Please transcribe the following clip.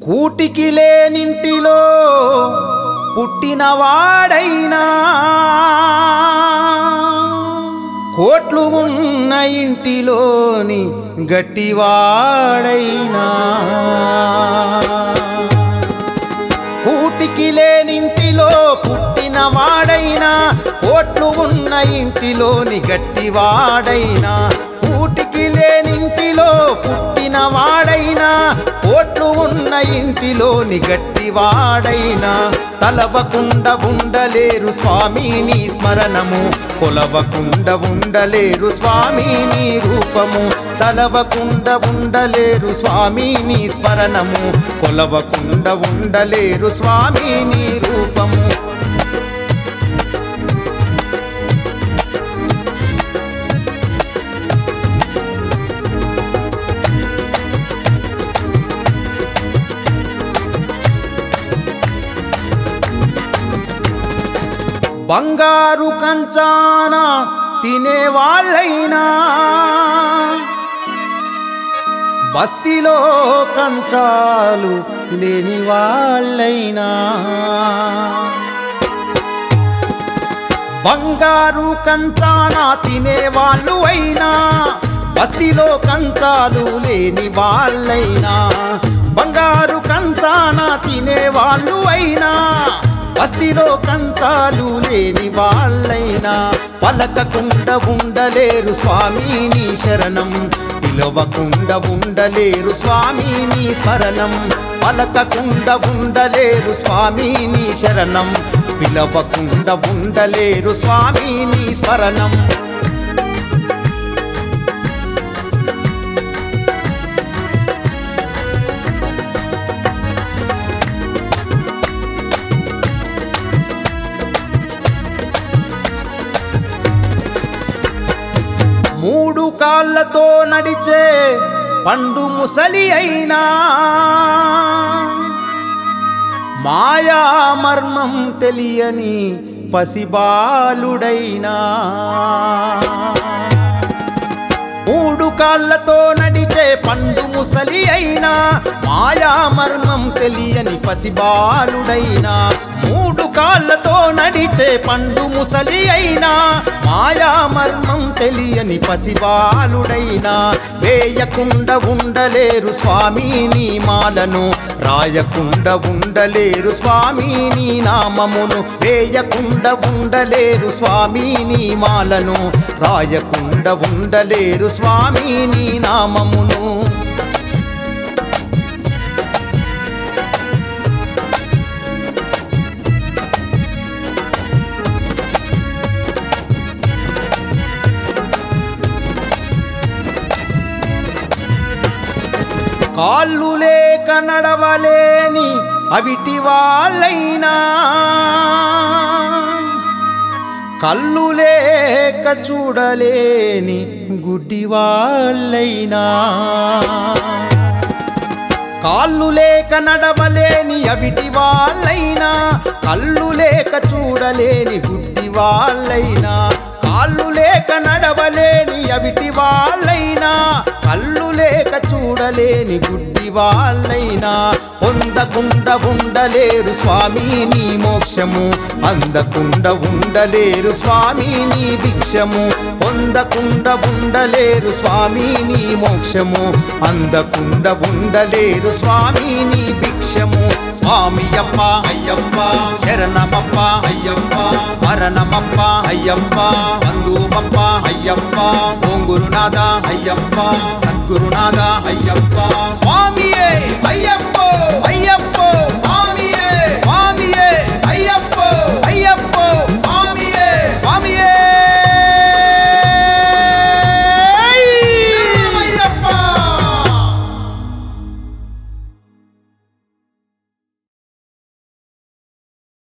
కూటికి లేనింటిలో పుట్టినవాడైనా కోట్లు ఉన్న ఇంటిలోని గట్టివాడైనా కూటికి లేనింటిలో పుట్టినవాడైనా కోట్లు ఉన్న ఇంటిలోని గట్టివాడైనా కూటికి లేనింటిలో పుట్టినవాడైనా కోట్లు ఉన్న ఇంటిలోని గట్టివాడైనా తలవకుండా ఉండలేరు స్వామి నీ స్మరణము కొలవకుండా ఉండలేరు స్వామి నీ రూపము తలవకుండా ఉండలేరు స్వామి నీ స్మరణము కొలవకుండా ఉండలేరు స్వామి నీ రూపము బంగారు కంచాన తినేవాళ్ళైనా బస్తీలో కంచాలు లేని వాళ్ళైనా బంగారు కంచాన తినేవాళ్ళు అయినా బస్తీలో కంచాలు లేని వాళ్ళైనా బంగారు కంచాన తినేవాళ్ళు అయినా బస్తీలో కంచాలు లేని వాళ్ళైనా పలకకుండా ఉండలేరు స్వామి నీ శరణం పిలవకుండా ఉండలేరు స్వామి నీ స్మరణం పలకకుండా ఉండలేరు స్వామి నీ శరణం పిలవకుండా ఉండలేరు స్వామి నీ స్మరణం మూడు కాళ్ళతో నడిచే పండు ముసలి అయినా మాయా మర్మం తెలియని పసిబాలుడైనా మూడు కాళ్ళతో నడిచే పండు ముసలి అయినా మాయా మర్మం తెలియని పసిబాలుడైనా మూడు కాళ్ళతో నడిచే పండు ముసలి అయినా మాయా మర్మం తెలియని పసిబాలుడైనా వేయకుండా ఉండలేరు స్వామి నీ మాలను రాయకుండా ఉండలేరు స్వామి నీ నామమును వేయకుండా ఉండలేరు స్వామి నీ మాలను రాయకుండా ఉండలేరు స్వామి నీ నామమును కాళ్ళు లేక నడవలేని అవిటి వాళ్ళైనా కళ్ళు లేక చూడలేని గుడ్డి వాళ్ళైనా కాళ్ళు లేక నడవలేని అవిటి వాళ్ళైనా కళ్ళు లేక చూడలేని గుడ్డి వాళ్ళైనా కాళ్ళు లేక నడవలేని అవిటి వాళ్ళైనా కళ్ళు లేక చూడలేని గుడ్డి వాళ్ళైనా పొందకుండా ఉండలేరు స్వామి నీ మోక్షము అందకుండా ఉండలేరు స్వామి నీ భిక్షము పొందకుండా ఉండలేరు స్వామి నీ మోక్షము అందకుండా ఉండలేరు స్వామి నీ భిక్షము స్వామి అప్ప అయ్యప్ప శరణమప్ప అయ్యప్ప మరణమప్ప అయ్యప్ప బంధుమప్ప అయ్యప్ప ఓం గురునాథ అయ్యప్ప సద్గురునాథ అయ్యప్ప స్వామి